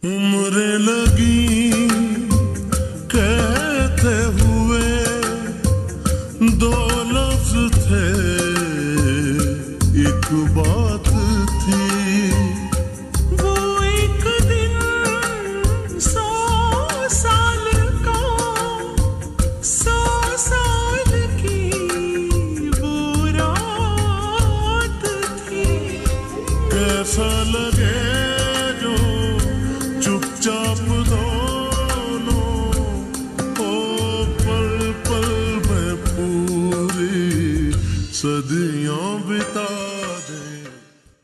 उम्र लगी कहते हुए दो लफ्ज थे, एक बात थी